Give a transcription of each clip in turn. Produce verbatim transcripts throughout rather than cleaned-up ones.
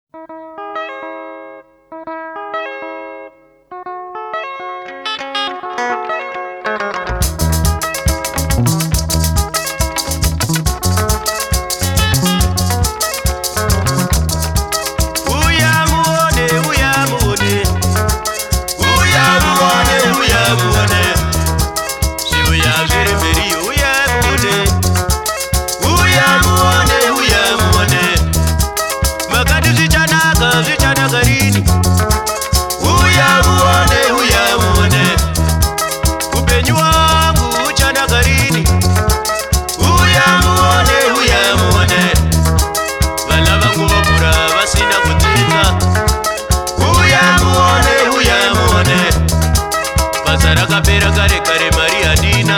Rakapera kare kare Maria Dina.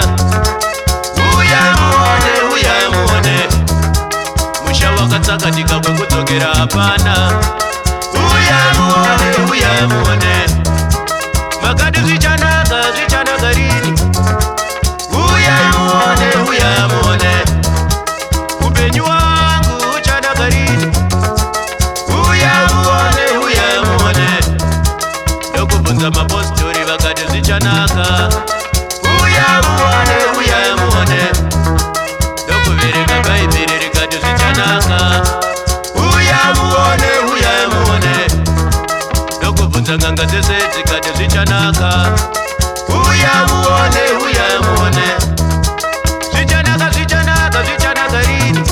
Uya muone, uya muone. Musha wakatsakatika kwekudzokera hapana. Uya muone, uya muone. Makadi zvichanaka, zvichanaka rini. Uya muone, uya muone. Upenyu wangu uchanaka rini. Uya muone, uya muone. Ndokubvunza mapostori vakati zvichanaka. Uya muone, uya muone. Ndokuverenga bhaibheri rikati zvichanaka. Uya muone, uya muone. Ndokubvunza nganga dzese dzikati zvichanaka. Uya muone, uya muone. Zvichanaka, zvichanaka, zvichanaka rini.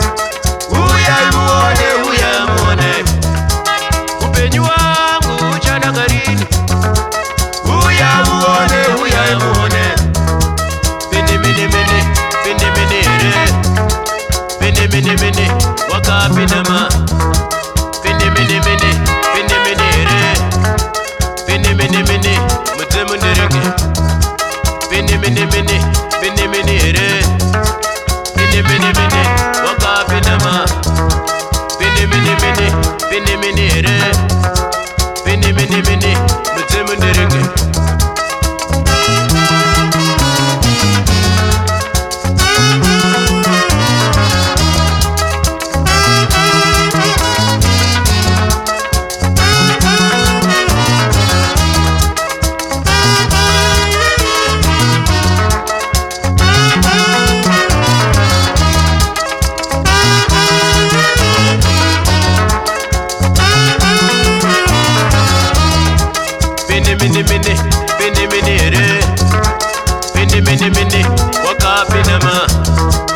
Uya muone, uya muone. Upenyu wangu uchanaka rini. Uya muone, uya muone. Mini mini mini, mini mini here. Mini mini mini, wakapinama. Mini mini mini, mini mini here. Mini mini mini, mudzimu ndireke. Mini mini mini, mini mini here. Mini mini mini, wakapinama. Mini mini mini, mini mini here. Mini mini mini, mudzimu ndireke. Mini mini mini, mini mini here. Mini mini mini, wakapinama.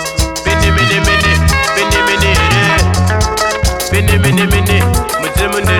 Mini mini mini, mini mini here. Mini mini mini, mudzimu ndireke.